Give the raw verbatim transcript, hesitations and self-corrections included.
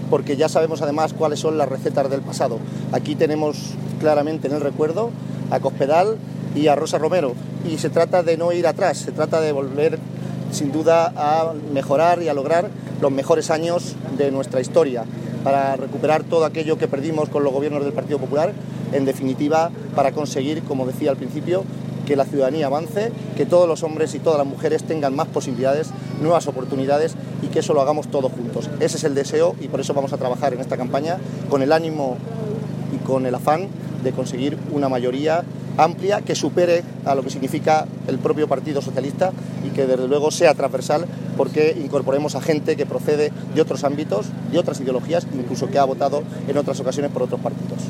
porque ya sabemos además cuáles son las recetas del pasado. Aquí tenemos claramente en el recuerdo a Cospedal y a Rosa Romero, y se trata de no ir atrás, se trata de volver sin duda a mejorar y a lograr los mejores años de nuestra historia, para recuperar todo aquello que perdimos con los gobiernos del Partido Popular, en definitiva para conseguir, como decía al principio, que la ciudadanía avance, que todos los hombres y todas las mujeres tengan más posibilidades, nuevas oportunidades, y que eso lo hagamos todos juntos. Ese es el deseo, y por eso vamos a trabajar en esta campaña con el ánimo y con el afán de conseguir una mayoría amplia que supere a lo que significa el propio Partido Socialista, y que desde luego sea transversal, porque incorporemos a gente que procede de otros ámbitos, de otras ideologías, incluso que ha votado en otras ocasiones por otros partidos.